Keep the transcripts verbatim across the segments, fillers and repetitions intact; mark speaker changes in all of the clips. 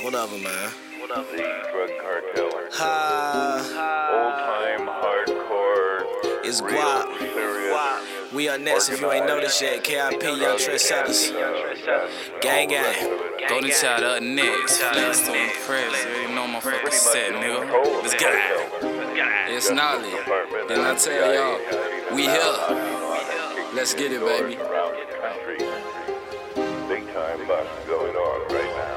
Speaker 1: Whatever, man. Whatever.
Speaker 2: The drug cartel.
Speaker 1: Ha.
Speaker 2: Old time hardcore.
Speaker 1: It's
Speaker 2: real
Speaker 1: Guap.
Speaker 2: serious,
Speaker 1: We are next if you ain't noticed yet. K I P, Young Trendsetters. Gang, gang.
Speaker 3: Golden Child up next. Flex to impress. You already know my fucking set, nigga. Let's get it. It's Nolly. And I tell y'all, we here. Let's get it, baby.
Speaker 2: Big time bust going on right now.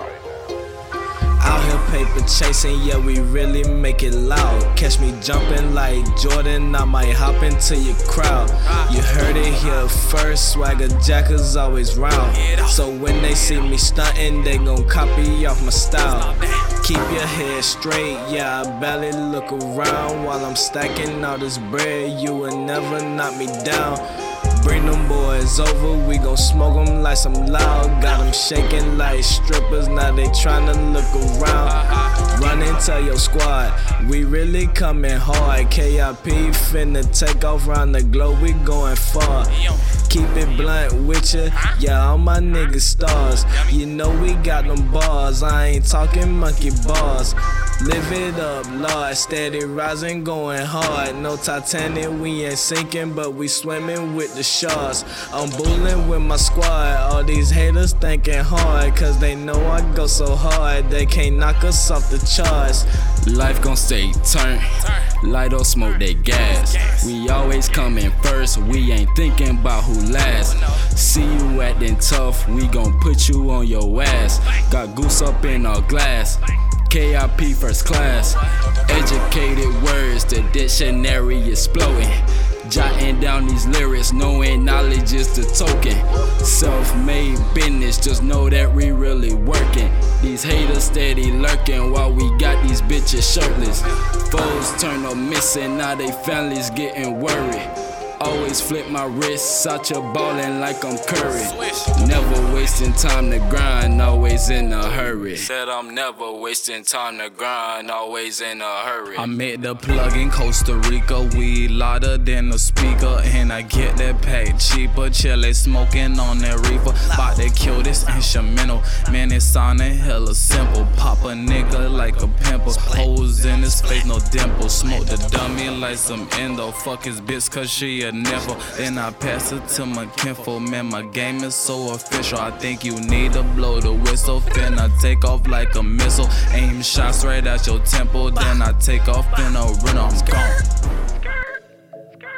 Speaker 1: Out here paper chasing, yeah, we really make it loud. Catch me jumping like Jordan, I might hop into your crowd. You heard it here first, swagger jackers always round. So when they see me stunting, they gon' copy off my style. Keep your head straight, yeah, I barely look around. While I'm stacking all this bread, you will never knock me down. Bring them boys over, we gon' smoke them like some loud. Got them shaking like strippers, now they tryna look around. Run and tell your squad, we really coming hard. K I P finna take off round the globe, we going far. Keep it blunt with ya, yeah, all my niggas stars. You know we got them bars, I ain't talking monkey bars. Live it up, Lord, steady rising, going hard. No Titanic, we ain't sinking, but we swimming with the sharks. I'm bulling with my squad, all these haters thinking hard, cause they know I go so hard, they can't knock us off the charts.
Speaker 3: Life gon' stay turned, light or smoke that gas. We always coming first, we ain't thinking about who last. See you acting tough, we gon' put you on your ass. Got goose up in our glass, K I P first class. Educated words, the dictionary exploding. Jotting down these lyrics, knowing knowledge is the token. Self-made business, just know that we really working. These haters steady lurking while we got these bitches shirtless. Foes turn up missing, now they families getting worried. Always flip my wrists out your ballin' like I'm Curry. Never wasting time to grind, always in a hurry. Said I'm never wasting time to grind, always in a hurry. I met the plug in Costa Rica, weed louder than a speaker. And I get that pack cheaper, Chile smoking on that reefer. Bout to kill this instrumental, man, it sounding hella simple. Pop a nigga like a pimple, holes in his face, no dimple. Smoke the dummy like some endo, fuck his bitch cause she a never. Then I pass it to my kinfolk, man, my game is so official. I think you need to blow the whistle, finna take off like a missile. Aim shots right at your temple, then I take off in a rental, I'm gone.